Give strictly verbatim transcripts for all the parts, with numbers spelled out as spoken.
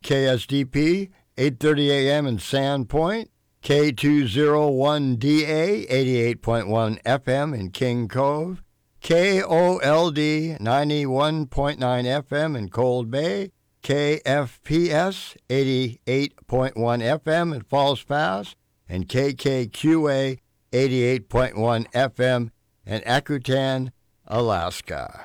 K S D P, eight thirty a.m. in Sandpoint, K two oh one D A, eighty-eight point one F M in King Cove, K O L D, ninety-one point nine F M in Cold Bay, K F P S, eighty-eight point one F M in Falls Pass, and K K Q A, eighty-eight point one F M in Akutan, Alaska.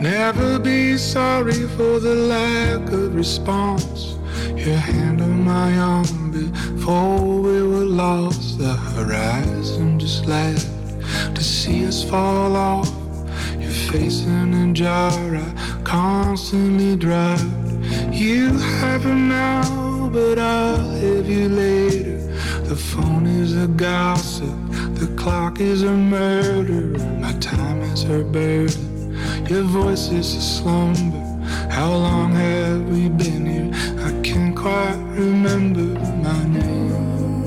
Never be sorry for the lack of response. Your hand on my arm before we were lost. The horizon just laughed to see us fall off. Your face in a jar I constantly drive. You have it now, but I'll have you later. The phone is a gossip, the clock is a murderer. My time is her burden, your voice is a slumber. How long have we been here? I can't quite remember my name.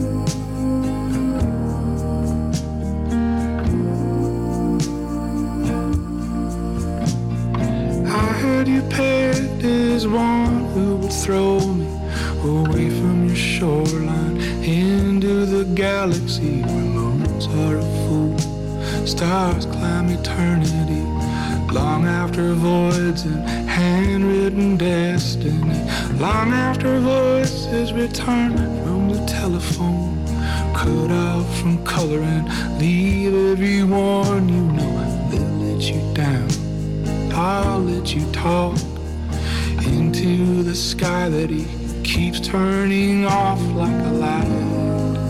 I heard you pegged as one who would throw me away from your shoreline into the galaxy where moons are a fool, stars climb eternity. Long after voids and handwritten destiny, long after voices return from the telephone, cut out from color and leave everyone you know. They'll let you down, I'll let you talk into the sky that he keeps turning off like a light.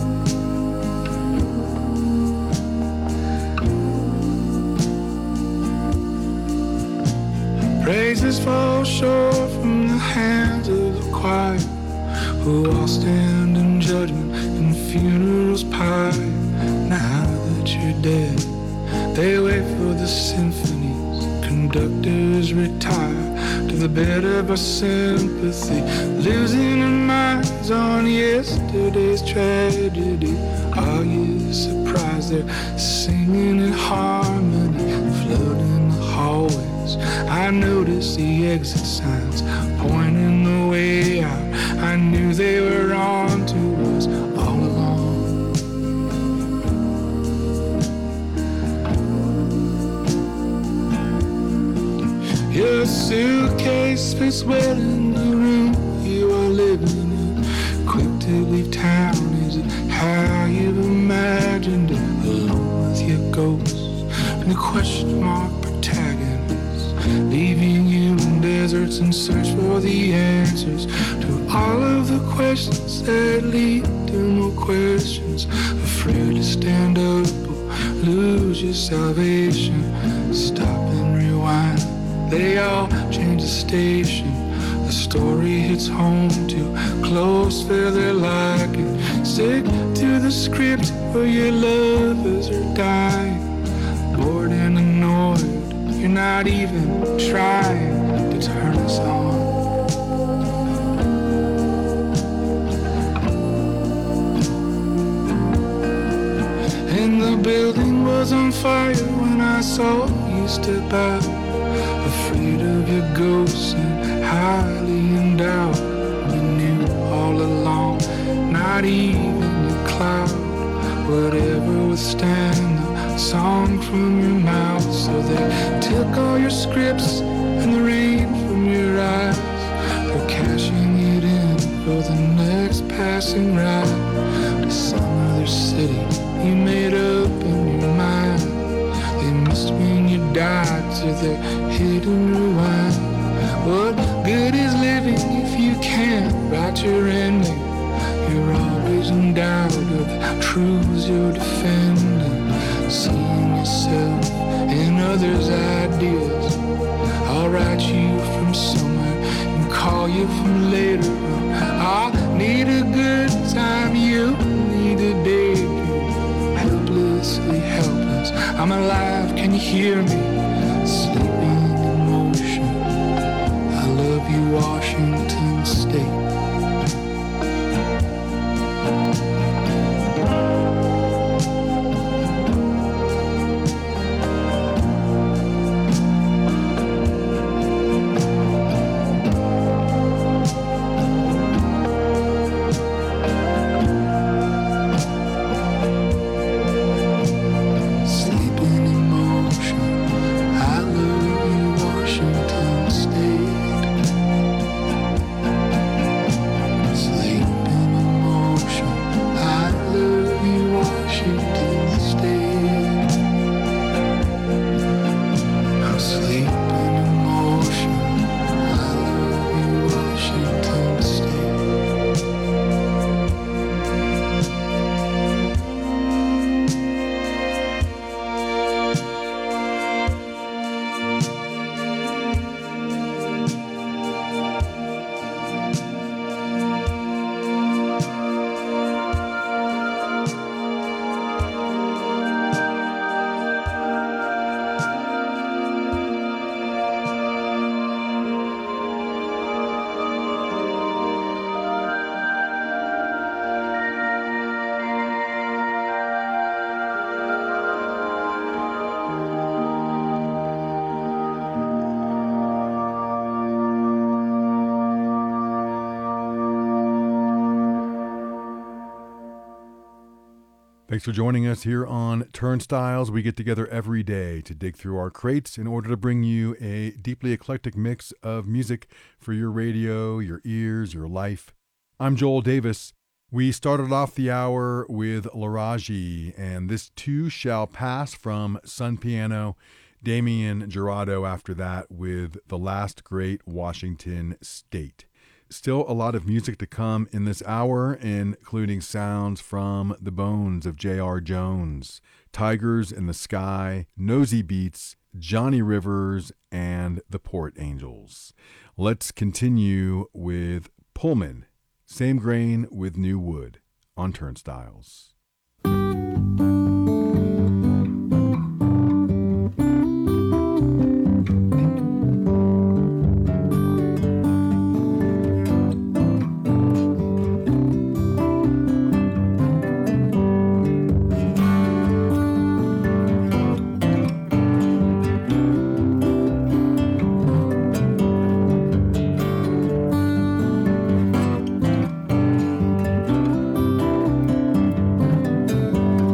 Praises fall short from the hands of the choir, who all stand in judgment and funerals pie. Now that you're dead, they wait for the symphonies, conductors retire to the bed of our sympathy, losing our minds on yesterday's tragedy. Are you surprised they're singing in harmony, flooding the hallways? I noticed the exit signs pointing the way out. I knew they were on to us all along. Your suitcase fits well in the room you are living in. Quick to leave town, is it how you've imagined it? Alone with your ghosts and the question mark protagonist, leaving you in deserts in search for the answers to all of the questions that lead to more questions. Afraid to stand up or lose your salvation. Stop and rewind, they all change the station. The story hits home too close for their liking. Stick to the script where your lovers are dying. Bored and annoyed, you're not even trying to turn us on. And the building was on fire when I saw you step out, afraid of your ghosts and highly endowed. You knew all along, not even a cloud would ever withstand the song from your mouth. So they took all your scripts and the rain from your eyes. They're cashing it in for the next passing ride to some other city you made up in your mind. They missed when you died, so they're hidden rewind. What good is living if you can't write your ending? You're always in doubt of the truths you're defending. Seeing yourself in others' ideas. I'll write you from somewhere and call you from later on. I'll need a good time, you need a daydream. Helplessly helpless, I'm alive, can you hear me? Sleeping in motion, I love you, Washington State. Sleeping in Thanks for joining us here on Turnstiles. We get together every day to dig through our crates in order to bring you a deeply eclectic mix of music for your radio, your ears, your life. I'm Joel Davis. We started off the hour with Laraji and This Too Shall Pass from Sun Piano. Damien Jurado after that with The Last Great Washington State. Still a lot of music to come in this hour, including sounds from the bones of J R. Jones, Tigers in the Sky, Nosy Beats, Johnny Rivers, and the Port Angels. Let's continue with Pullman, Same Grain with New Wood on Turnstiles. Thank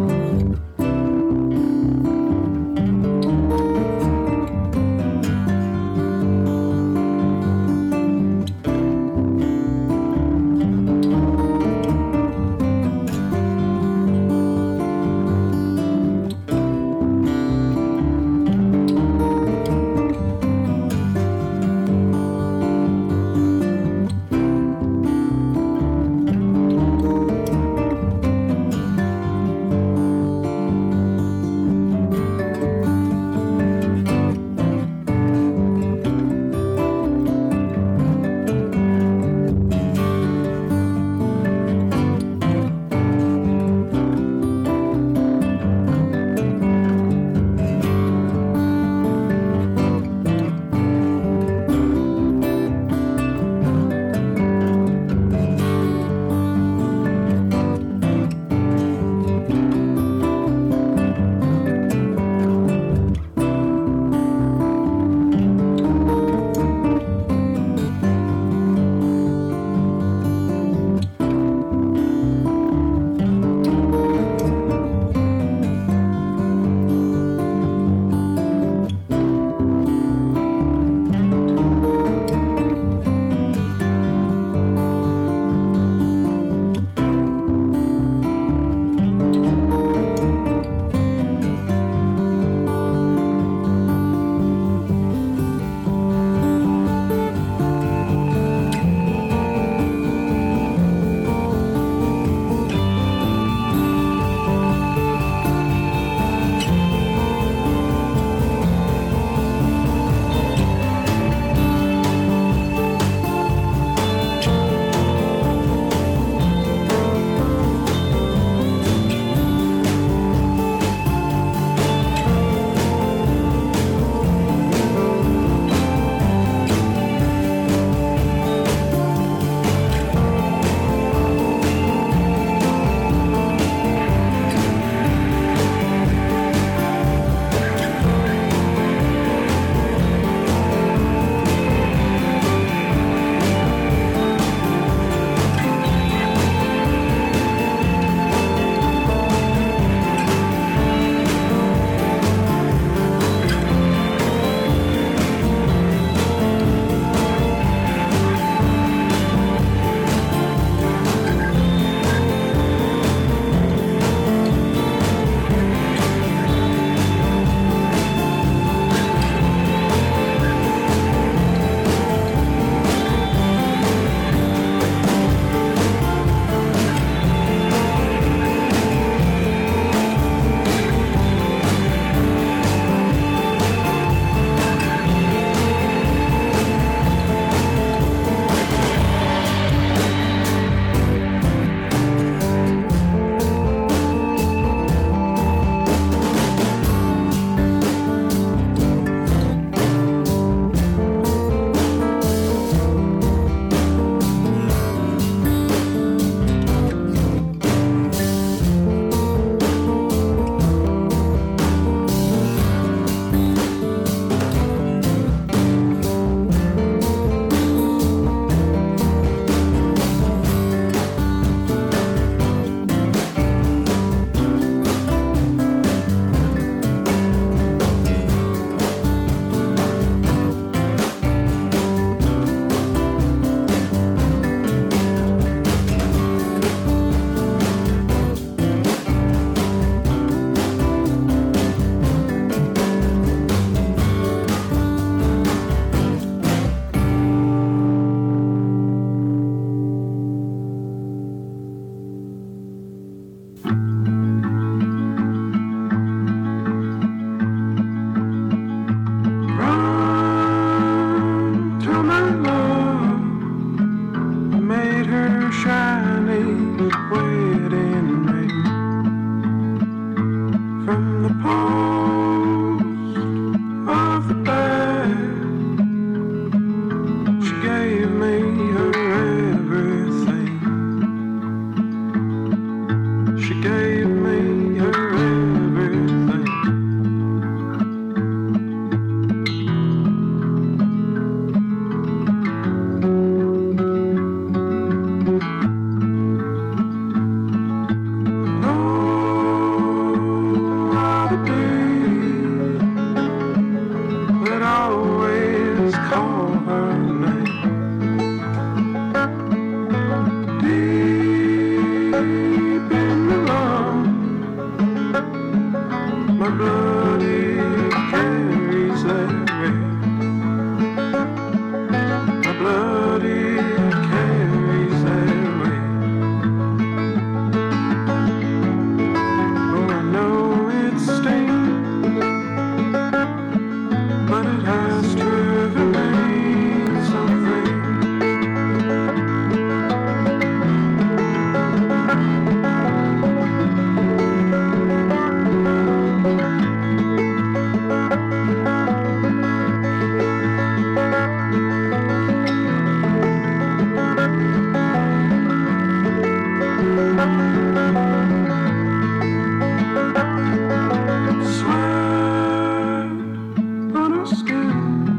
your skin,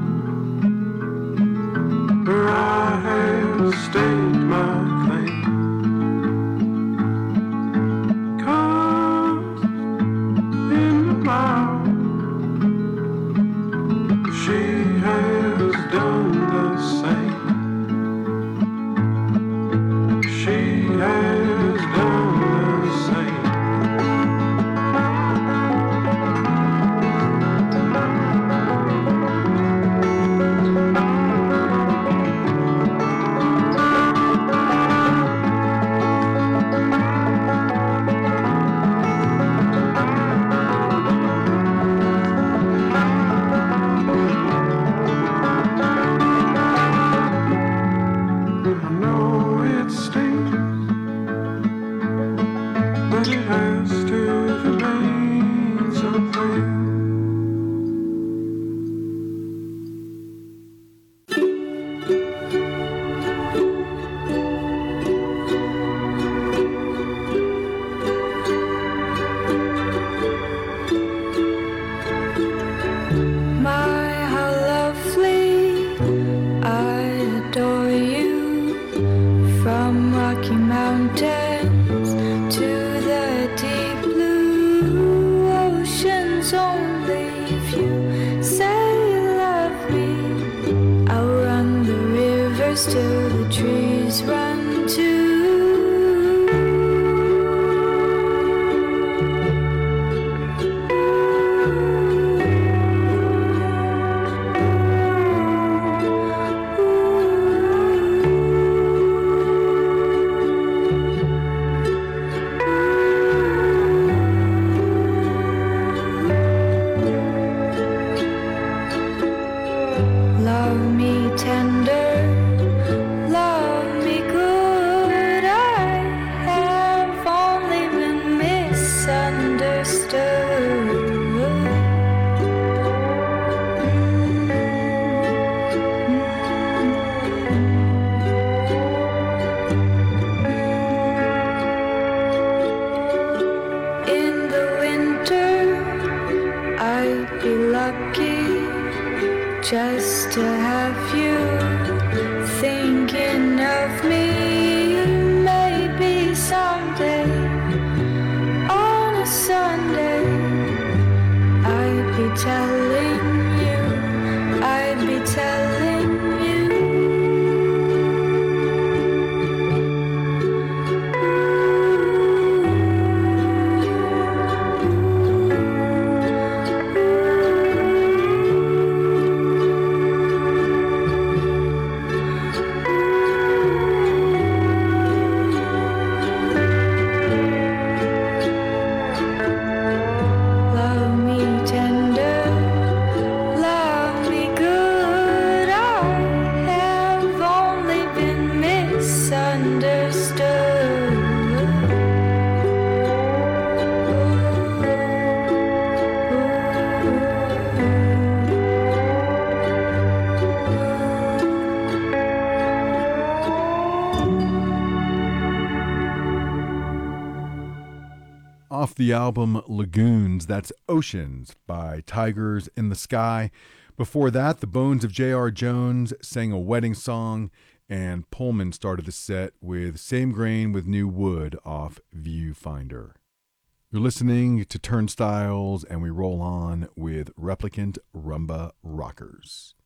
where I have staked my claim. 'Cause in the cloud she has done the same. She has done the same. I know it stings, but it has to remain something. My, how lovely, I adore you. From Rocky Mountains to the deep blue oceans, only if you say you love me. I'll run the rivers till the trees run too. Love me tender, love me good. I have only been misunderstood. In the winter, I'd be lucky just to have you thinking of me. Maybe someday on a Sunday I'd be telling you, I'd be telling you. Love me tender, love me good. I have only been misunderstood. Off the album Lagoons, that's Oceans by Tigers in the Sky. Before that, the Bones of J R. Jones sang a wedding song, and Pullman started the set with Same Grain with New Wood off Viewfinder. You're listening to Turnstiles, and we roll on with Replicant Rumba Rockers.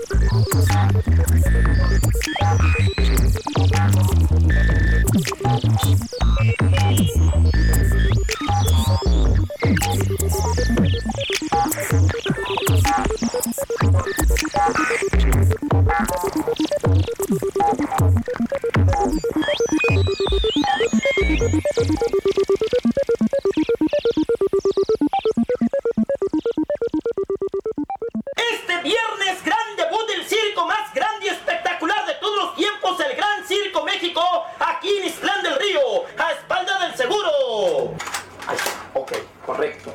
Este viernes, gran debut del circo más grande y espectacular de todos los tiempos, el Gran Circo México, aquí en Islán del Río, a espalda del seguro. Ay, ok, correcto.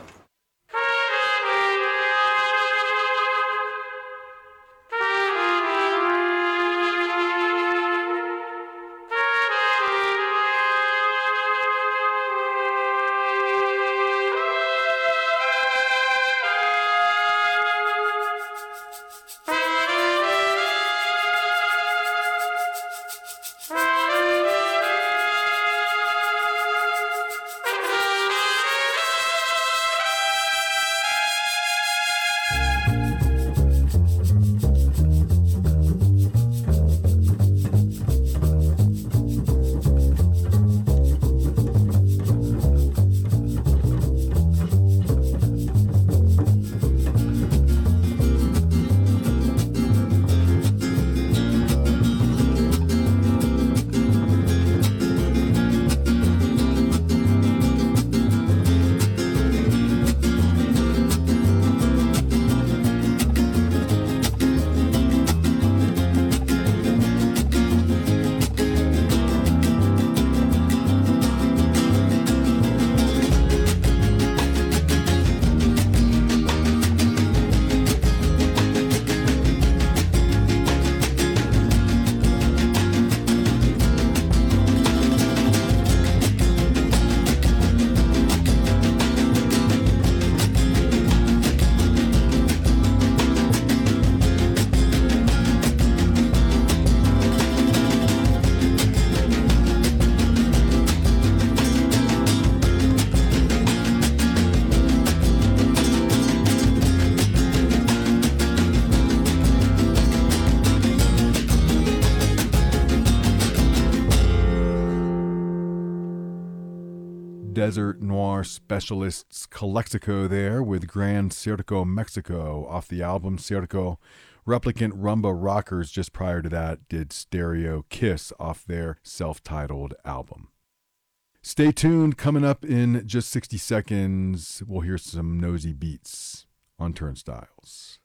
Desert Noir Specialists Calexico there with Grand Circo Mexico off the album Circo. Replicant Rumba Rockers just prior to that did Stereo Kiss off their self-titled album. Stay tuned. Coming up in just sixty seconds, we'll hear some Nosy Beats on Turnstiles.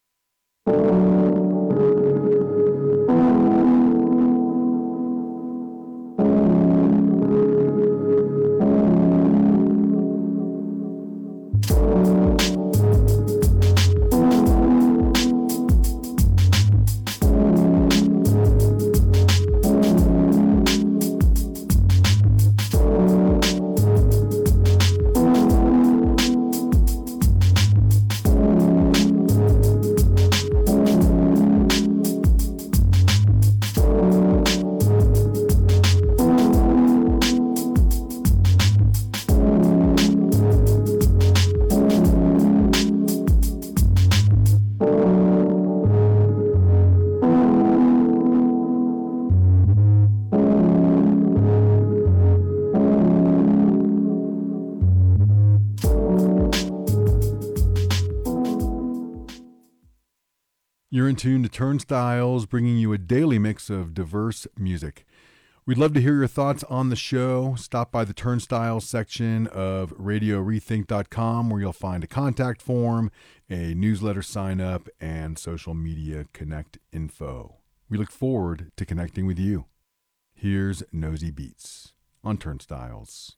You're in tune to Turnstiles, bringing you a daily mix of diverse music. We'd love to hear your thoughts on the show. Stop by the Turnstiles section of radio rethink dot com, where you'll find a contact form, a newsletter sign up, and social media connect info. We look forward to connecting with you. Here's Nosy Beats on Turnstiles.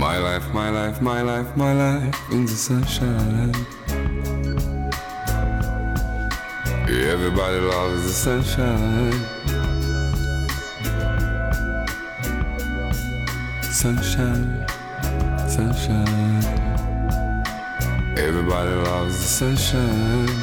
My life, my life, my life, my life in the sunshine. Everybody loves the sunshine. Sunshine, sunshine. Everybody loves the sunshine.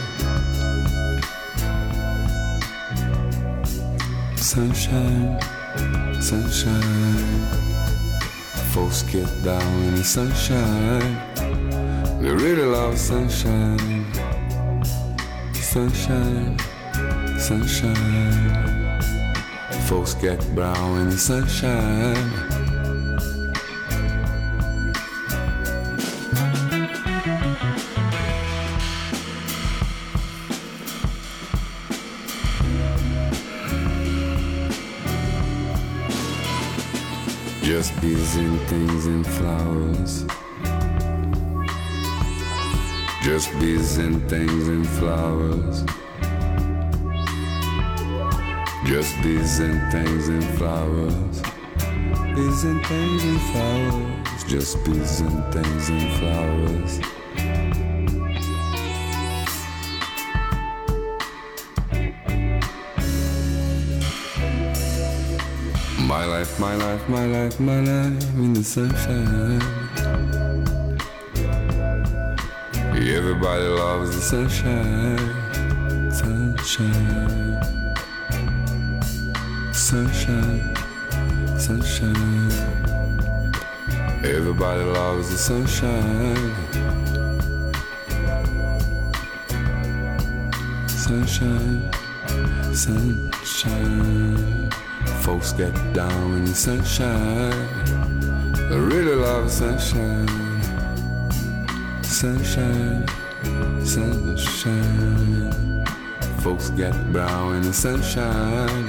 Sunshine, sunshine. Folks get down in the sunshine. They really love sunshine. Sunshine, sunshine. Folks get brown in the sunshine. Just bees and things and flowers. Just bees and things and flowers. Just bees and things and flowers. Bees and things and flowers. Just bees and things and flowers. My life, my life, my life, my life in the sunshine. Everybody loves the sunshine. Sunshine. Sunshine. Sunshine. Everybody loves the sunshine. Sunshine. Sunshine. Folks get down in the sunshine. I really love sunshine. Sunshine, sunshine. Folks get brown in the sunshine.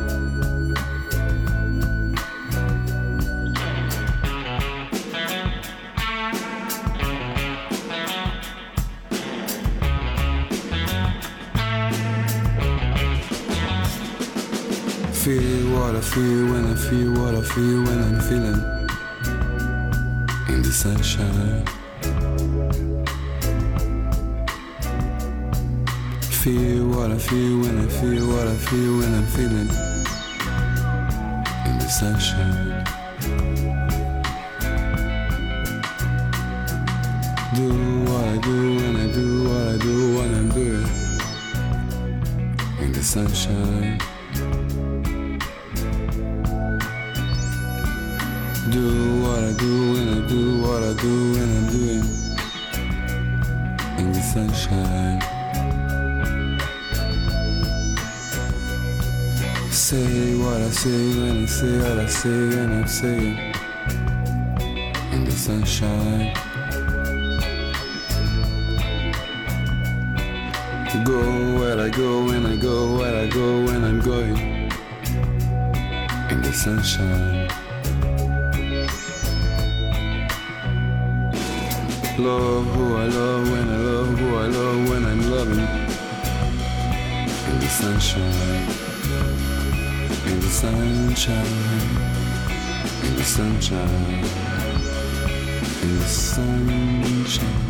Feel what I feel when I feel what I feel when I'm feeling in the sunshine. Feel what I feel when I feel what I feel when I'm feeling in the sunshine. Do what I do when I do what I do when I'm doing in the sunshine. Do what I do when I do what I do when I'm doing in the sunshine. Say what I say when I say what I say when I'm saying in the sunshine. Go where I go when I go where I go when I'm going in the sunshine. Love who I love when I love who I love when I'm loving in the sunshine. In the sunshine, in the sunshine, in the sunshine.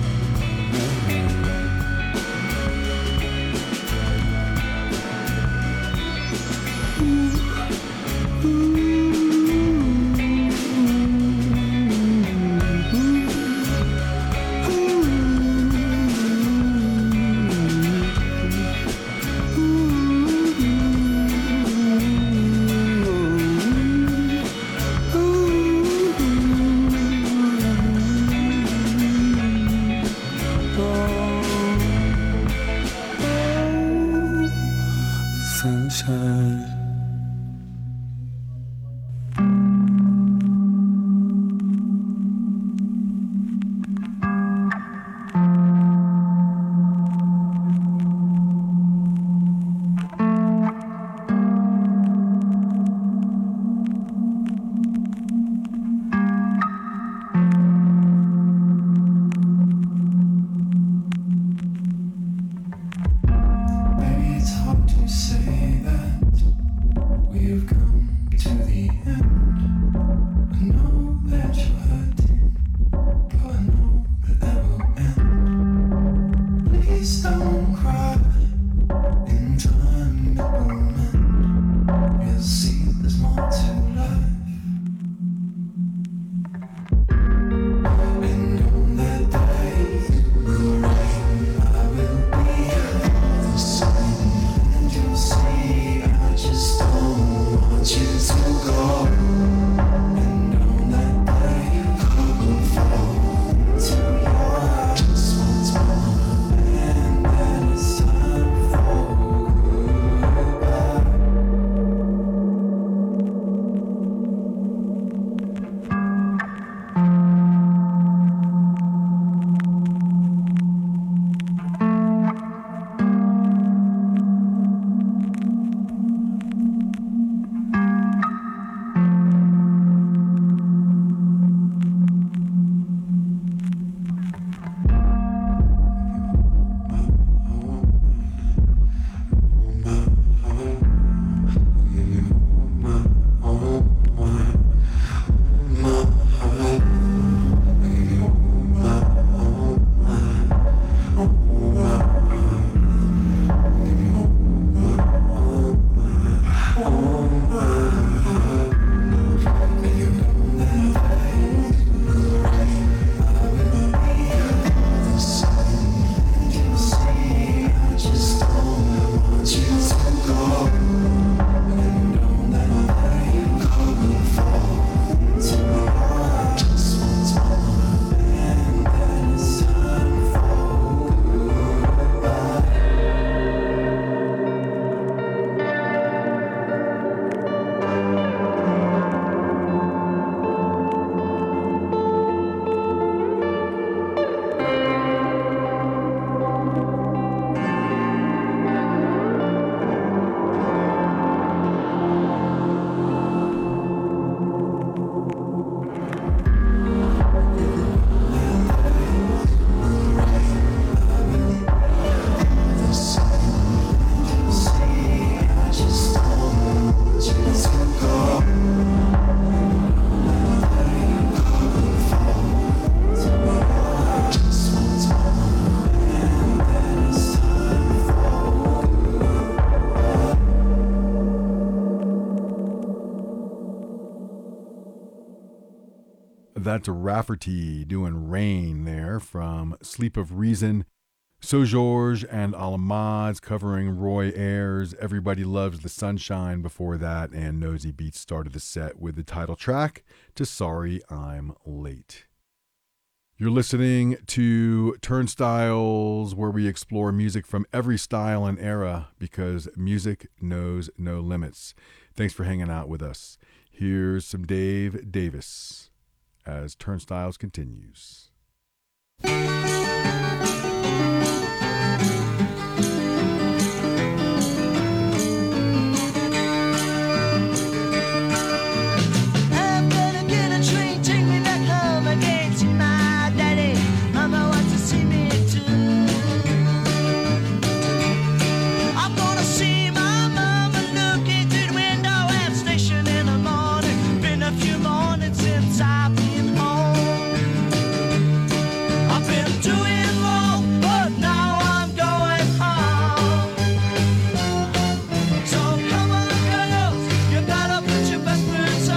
that's a Rafferty doing Rain there from Sleep of Reason. So George and Alamads covering Roy Ayers' Everybody Loves the Sunshine before that, and Nosy Beats started the set with the title track to Sorry I'm Late. You're listening to Turnstiles, where we explore music from every style and era because music knows no limits. Thanks for hanging out with us. Here's some Dave Davis as Turnstiles continues. I've been home. I've been doing wrong, but now I'm going home. So come on, girls, you gotta put your best boots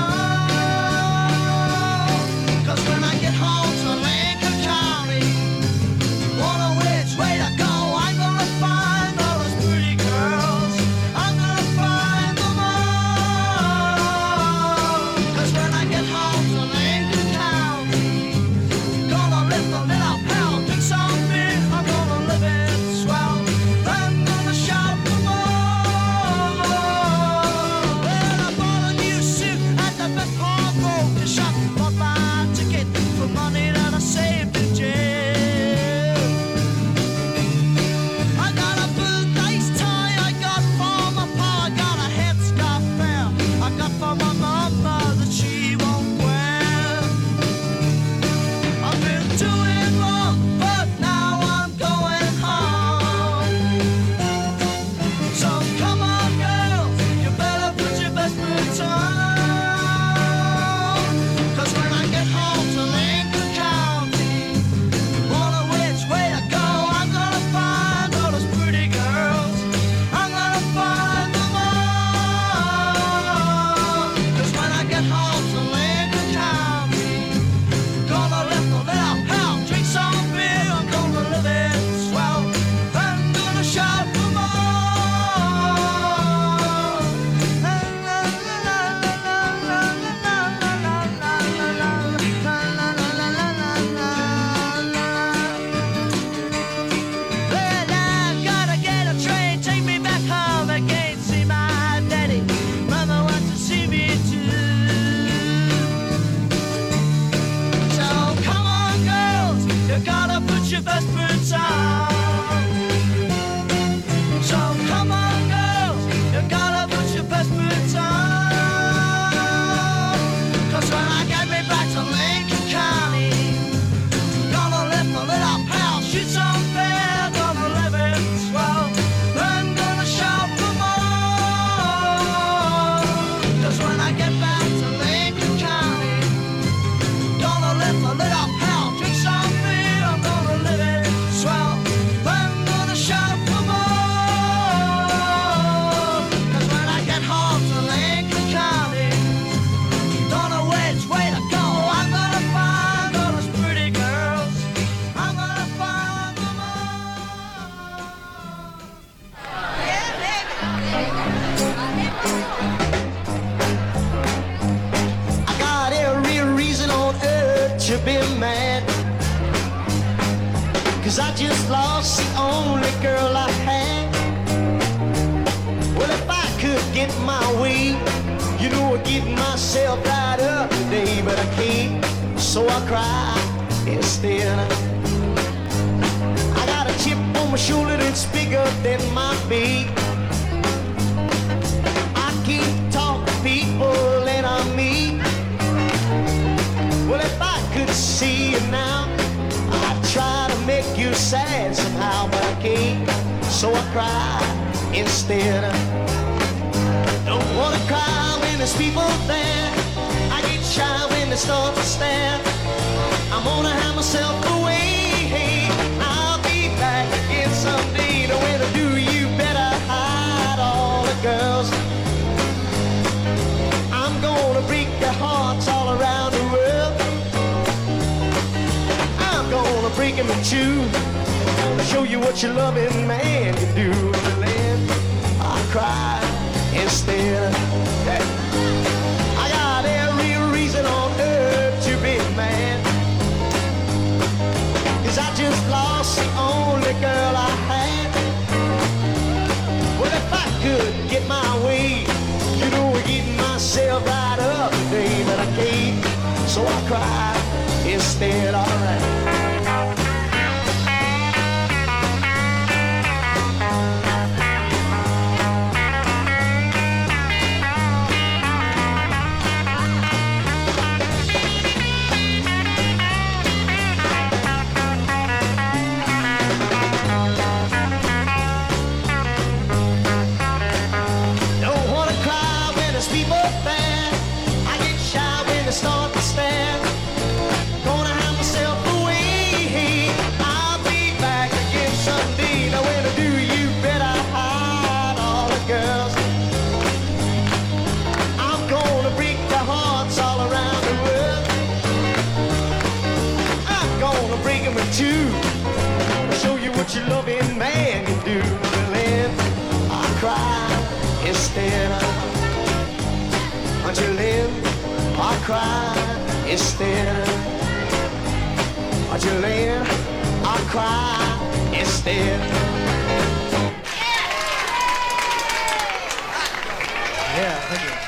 on. 'Cause when I get home to Lincoln County, wonder which way to go. I'm gonna find all those pretty girls. I'm gonna find them all. 'Cause when I get home to Lincoln County, gonna lift a little pound, drink some beer, I'm gonna live it swell. I'm gonna shop for more. Well, I bought a new suit at the best pawnbroker shop. Bought my ticket for money that I saved in jail. I got a blue lace tie I got from my pa. I got a headscarf fair I got from my mama that she won't wear. I've been doing wrong, but now I'm going home. So come on, girls, you better put your best boots on. 'Cause when I get home to Lincoln County, wonder which way to go. I'm gonna find all those pretty girls. I'm gonna find them all. 'Cause when I get home to Lincoln County, gonna lift a little pound, drink some beer, I'm gonna live it swell. I'm gonna shout for more. La, la, la, la, la, la, la, la, la, la, la, la, la, la, la, la, la. Well, I've gotta get a train, take me back home again, see my daddy. Mama wants to see me too. So come on, girls, you gotta put your best boots on. So come on, girls, you gotta put your best boots on. 'Cause when I get me back to Lincoln County, gonna lift a little pound, shoot some bear, gonna live it swell. I'm gonna shout for more. 'Cause when I get back to Lincoln County, gonna lift a little pound, drink some beer, I'm gonna live it swell. I'm gonna shout for more. 'Cause when I get home to Lincoln County, don't know which way to go. I'm gonna find all those pretty girls. I'm gonna find them all. I got every reason on earth to be mad, 'cause I just lost the only girl I had. Well, if I could get my way, you know I'd get myself right up today, but I can't, so I cry instead. I got a chip on my shoulder that's bigger than my feet. I can't talk to people that I meet. Well, if I could see you now, I'd try to make you sad somehow, but I can't, so I cry instead. Don't wanna cry when there's people there. I get shy when they start to stare. I'm gonna have myself away. I'll be back again someday. The way to do, you better hide all the girls. I'm gonna break their hearts all around the world. breaking me too. Show you what your loving man can do. And then I cry instead. I got every reason on earth to be mad. Cause I just lost the only girl I had. Well, if I could get my way, you know, getting myself right up today, but I can't, so I cry instead, alright. Start to stand, gonna have myself away. I'll be back again someday. Now when I do, you better hide all the girls. I'm gonna break their hearts all around the world. I'm gonna break them in two, show you what your loving man can do. Well, then I cry instead of, until then I cry instead. Until then, I cry instead. Yeah, thank you.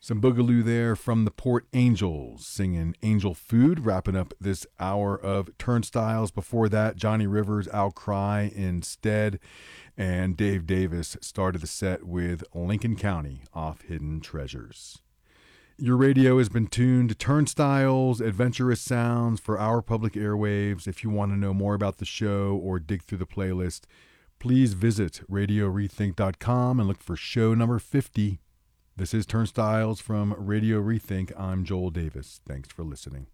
Some boogaloo there from the Port Angels, singing Angel Food, wrapping up this hour of Turnstiles. Before that, Johnny Rivers, I'll Cry Instead, and Dave Davis started the set with Lincoln County off Hidden Treasures. Your radio has been tuned to Turnstiles, adventurous sounds for our public airwaves. If you want to know more about the show or dig through the playlist, please visit radio rethink dot com and look for show number fifty. This is Turnstiles from Radio Rethink. I'm Joel Davis. Thanks for listening.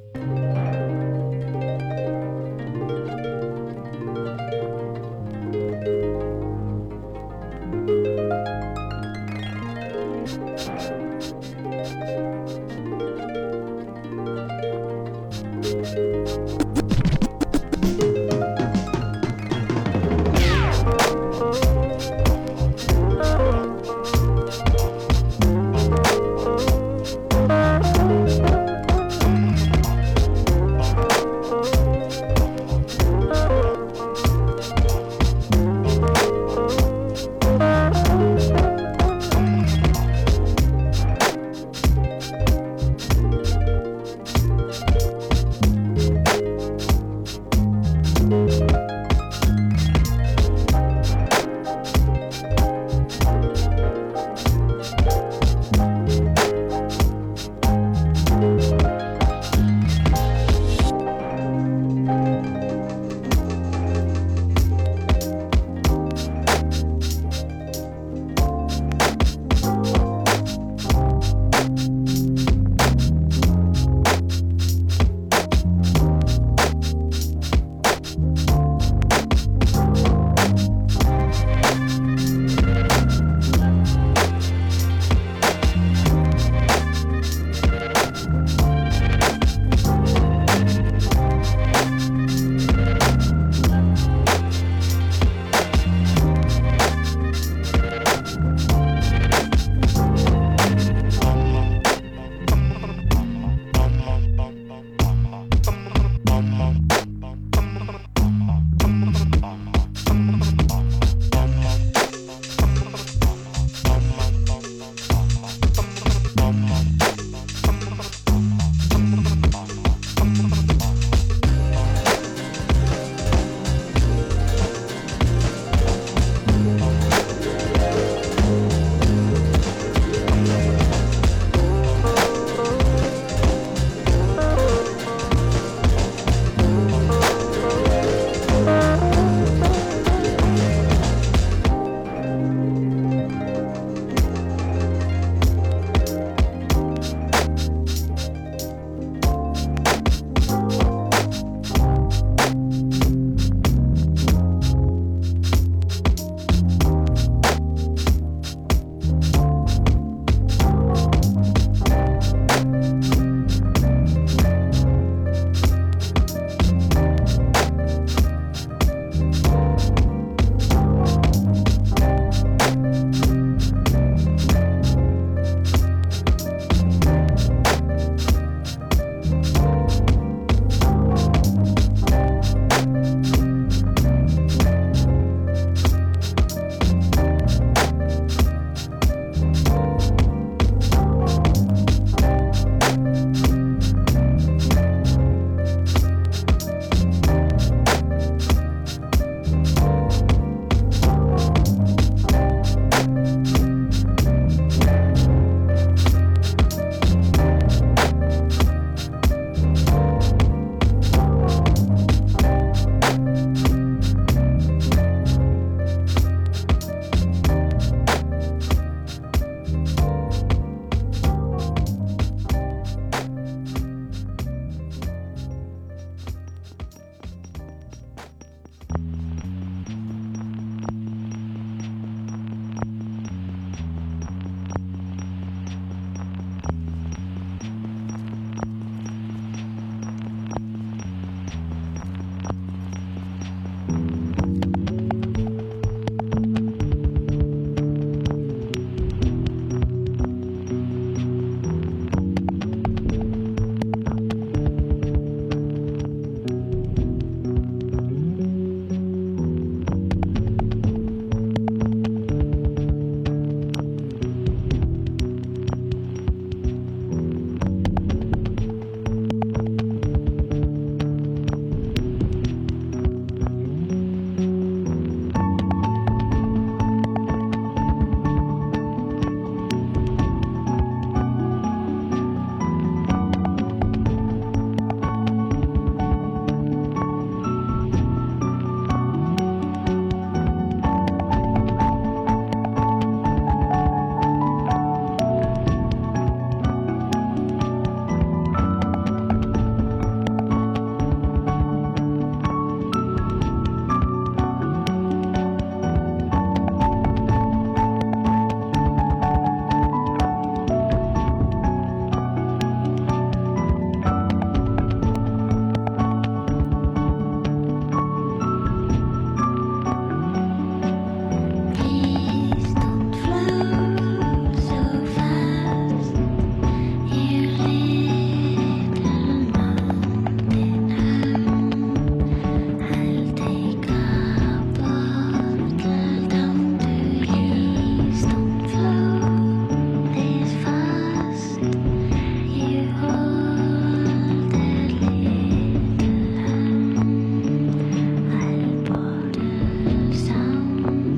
Thank you.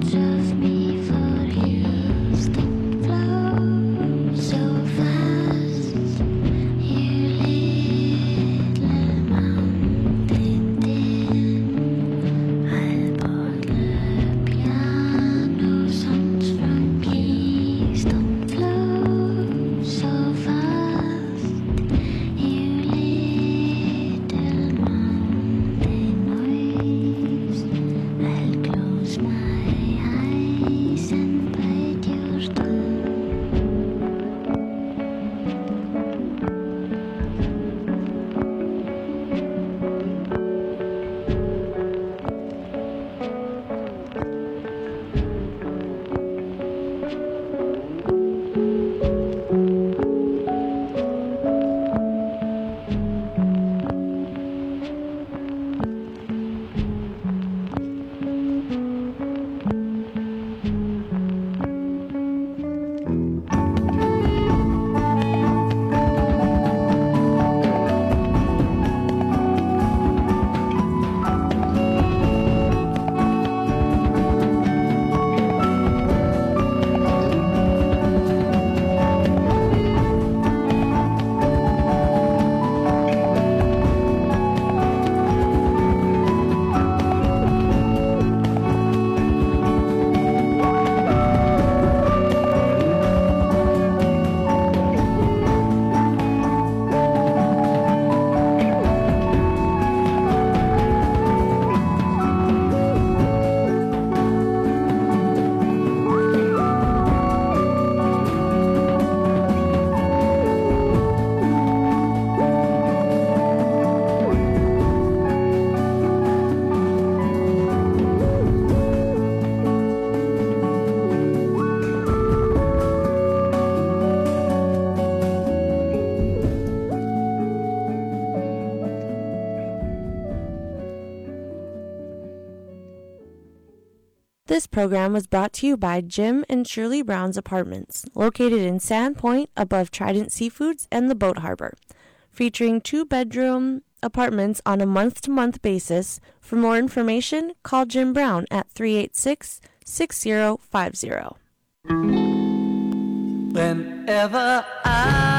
This program was brought to you by Jim and Shirley Brown's Apartments, located in Sandpoint above Trident Seafoods and the Boat Harbor, featuring two-bedroom apartments on a month-to-month basis. For more information, call Jim Brown at three eight six, six zero five zero. Whenever I